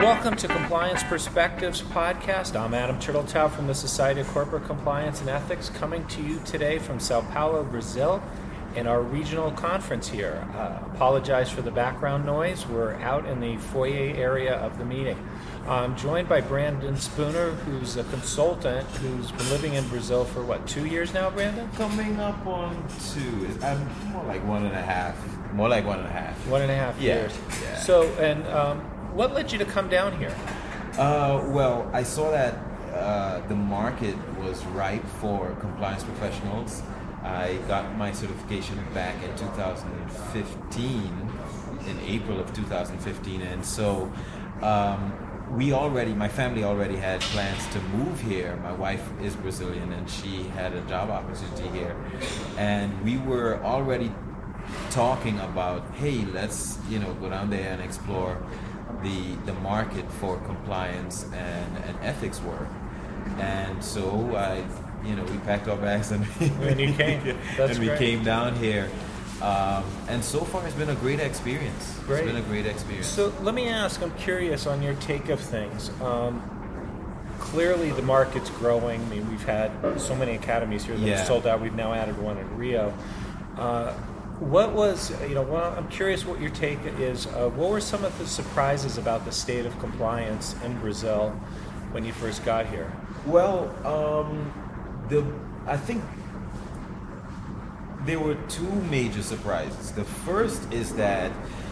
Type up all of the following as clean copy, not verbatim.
Welcome to Compliance Perspectives podcast. I'm Adam Turteltaub from the Society of Corporate Compliance and Ethics, coming to you today from Sao Paulo, Brazil, in our regional conference here. Apologize for the background noise. We're out in the foyer area of the meeting. I'm joined by Brandon Spooner, who's a consultant who's been living in Brazil for, 2 years now, Brandon? Coming up on 2. I'm more like 1.5. More like 1.5. 1.5 years. Yeah. So, what led you to come down here? Well, I saw that the market was ripe for compliance professionals. I got my certification back in 2015, in April of 2015, and so my family already had plans to move here. My wife is Brazilian, and she had a job opportunity here, and we were already talking about, hey, let's go down there and explore the market for compliance and ethics work. And so we packed our bags and you came. That's we great. came down here. And so far it's been a great experience. Great. It's been a great experience. So let me ask, I'm curious on your take of things. Clearly the market's growing. I mean, we've had so many academies here that have sold out. We've now added one in Rio. I'm curious what your take is. What were some of the surprises about the state of compliance in Brazil when you first got here? Well, I think there were two major surprises. The first is that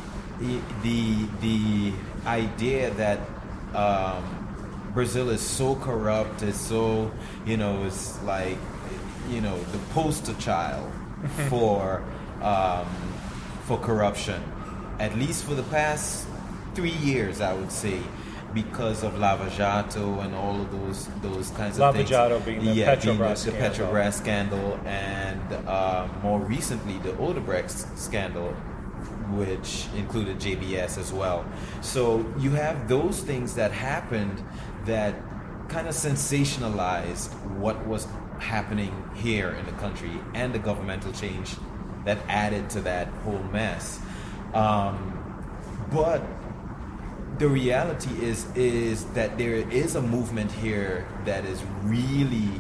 the idea that Brazil is so corrupt, is so it's like the poster child for corruption, at least for the past 3 years, I would say, because of Lava Jato and all of those kinds of things. Lava Jato being the Petrobras scandal, and more recently the Odebrecht scandal, which included JBS as well. So you have those things that happened that kind of sensationalized what was happening here in the country and the governmental change that added to that whole mess. But the reality is that there is a movement here that is really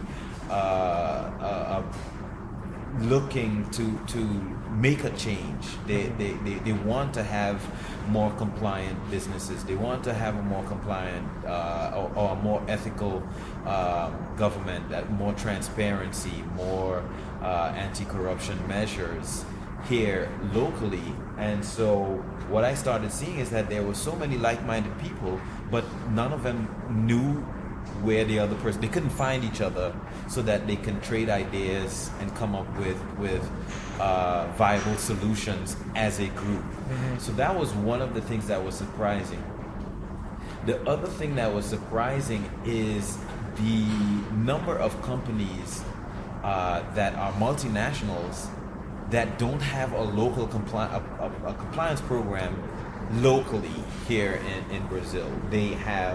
looking to make a change. They want to have more compliant businesses. They want to have a more compliant or a more ethical government, that more transparency, more anti-corruption measures here locally. And so what I started seeing is that there were so many like-minded people, but none of them knew where the other person, they couldn't find each other so that they can trade ideas and come up with viable solutions as a group. Mm-hmm. So that was one of the things that was surprising. The other thing that was surprising is the number of companies that are multinationals that don't have a local compliance program locally here in Brazil. They have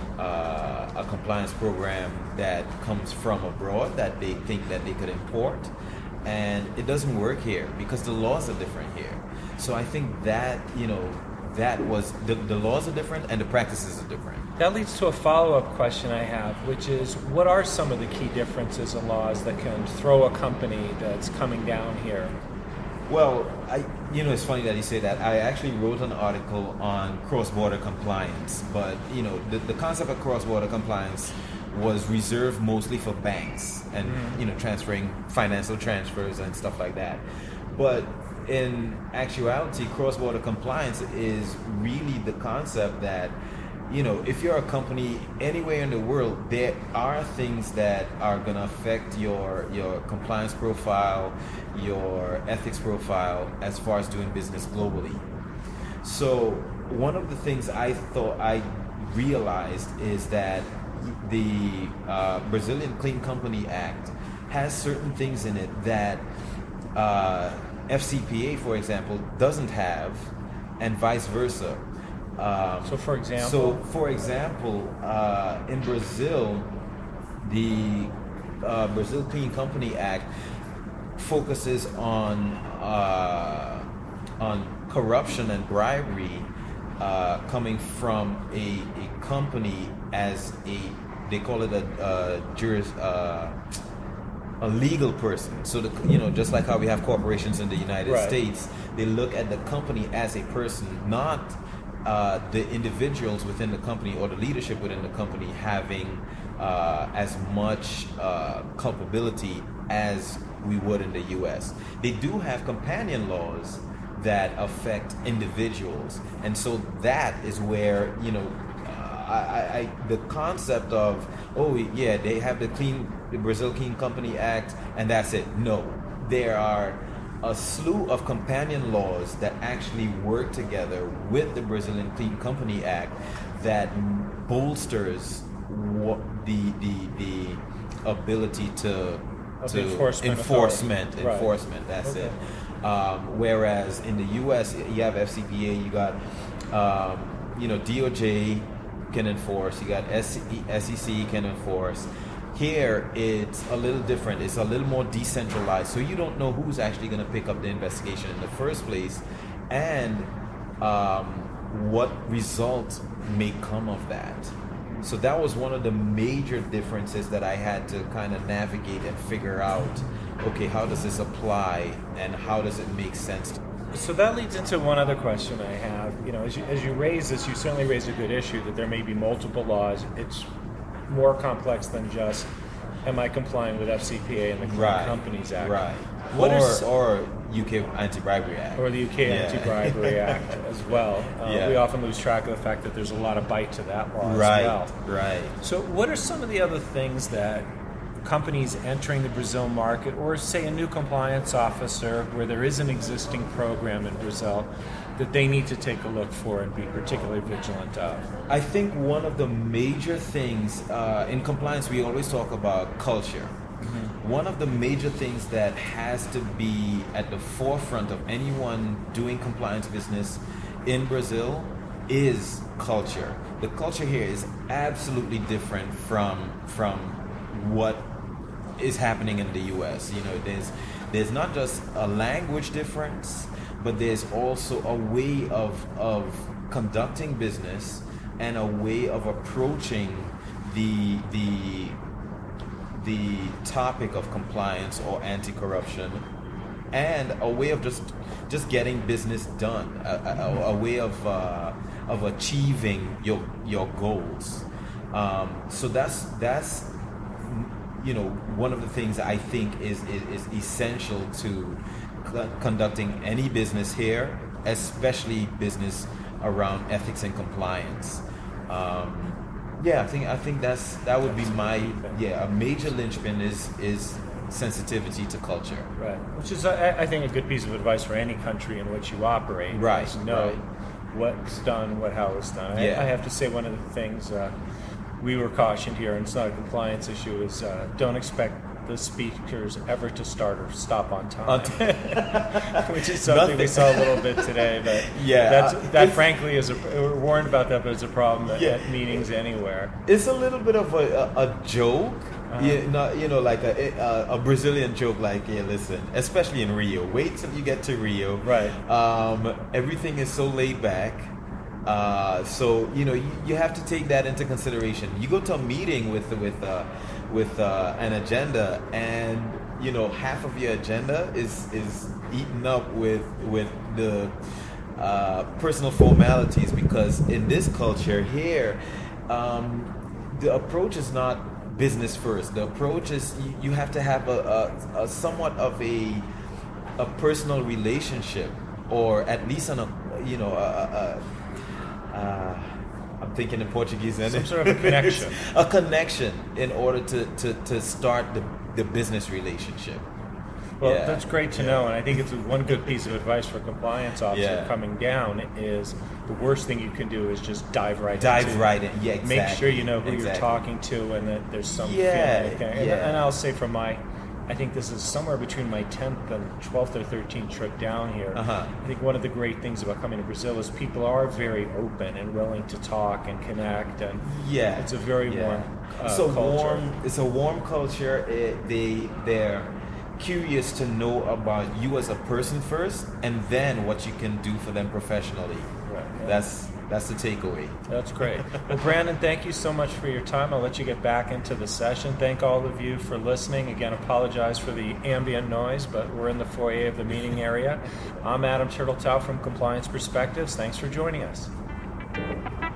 a compliance program that comes from abroad that they think that they could import, and it doesn't work here because the laws are different here. So I think that that was the laws are different and the practices are different. That leads to a follow-up question I have, which is, what are some of the key differences in laws that can throw a company that's coming down here? Well, it's funny that you say that. I actually wrote an article on cross-border compliance, but the concept of cross-border compliance was reserved mostly for banks and transferring financial transfers and stuff like that. But in actuality, cross-border compliance is really the concept that if you're a company anywhere in the world, there are things that are going to affect your compliance profile, your ethics profile, as far as doing business globally. So one of the things I realized is that the Brazilian Clean Company Act has certain things in it that FCPA, for example, doesn't have, and vice versa. So for example, in Brazil, the Brazil Clean Company Act focuses on corruption and bribery coming from a company as they call it a legal person. So just like how we have corporations in the United States, they look at the company as a person, not the individuals within the company or the leadership within the company having as much culpability as we would in the U.S. They do have companion laws that affect individuals, and so that is where the concept of they have the Brazil Clean Company Act and that's it. No, there are a slew of companion laws that actually work together with the Brazilian Clean Company Act that bolsters the ability to enforcement. That's it. Whereas in the U.S. you have FCPA, you got DOJ can enforce, you got SEC can enforce. Here it's a little different. It's a little more decentralized, so you don't know who's actually going to pick up the investigation in the first place, and what result may come of that. So that was one of the major differences that I had to kind of navigate and figure out, okay, how does this apply and how does it make sense? So that leads into one other question I have. As you raise this, you certainly raise a good issue that there may be multiple laws. It's more complex than just, am I complying with FCPA and the Clean Companies Act? Right. Or UK Anti-Bribery Act. Or the UK Anti-Bribery Act as well. We often lose track of the fact that there's a lot of bite to that law as well. Right. So what are some of the other things that companies entering the Brazil market, or say a new compliance officer where there is an existing program in Brazil, that they need to take a look for and be particularly vigilant of? I think one of the major things in compliance, we always talk about culture. Mm-hmm. One of the major things that has to be at the forefront of anyone doing compliance business in Brazil is culture. The culture here is absolutely different from what is happening in the U.S. There's not just a language difference, but there's also a way of conducting business and a way of approaching the topic of compliance or anti-corruption, and a way of just getting business done, a way of achieving your goals. So that's one of the things I think is essential to conducting any business here, especially business around ethics and compliance. I think that would be a major linchpin is sensitivity to culture. Right, which is I think a good piece of advice for any country in which you operate. Right, is know what's done, how it's done. I have to say one of the things we were cautioned here, and it's not a compliance issue, is don't expect the speakers ever to start or stop on time. Which is something we saw a little bit today, but that frankly is we're warned about that, but it's a problem at meetings anywhere. It's a little bit of a joke, like a Brazilian joke, like, listen, especially in Rio, wait till you get to Rio. Right. Everything is so laid back. So you have to take that into consideration. You go to a meeting with an agenda, and half of your agenda is eaten up with the personal formalities, because in this culture here, the approach is not business first. The approach is you have to have a somewhat of a personal relationship, or at least I'm thinking in Portuguese. Some sort of a connection. A connection in order to start the business relationship. Well, that's great to know, and I think it's one good piece of advice for a compliance officer coming down is the worst thing you can do is just dive right in. Yeah, exactly. Make sure you know who you're talking to, and that there's some feeling. And I'll say from I think this is somewhere between my 10th and 12th or 13th trip down here. I think one of the great things about coming to Brazil is people are very open and willing to talk and connect, and it's a very warm culture. It's a warm culture. They're curious to know about you as a person first, and then what you can do for them professionally. Right. That's the takeaway. That's great. Well, Brandon, thank you so much for your time. I'll let you get back into the session. Thank all of you for listening. Again, apologize for the ambient noise, but we're in the foyer of the meeting area. I'm Adam Turteltaub from Compliance Perspectives. Thanks for joining us.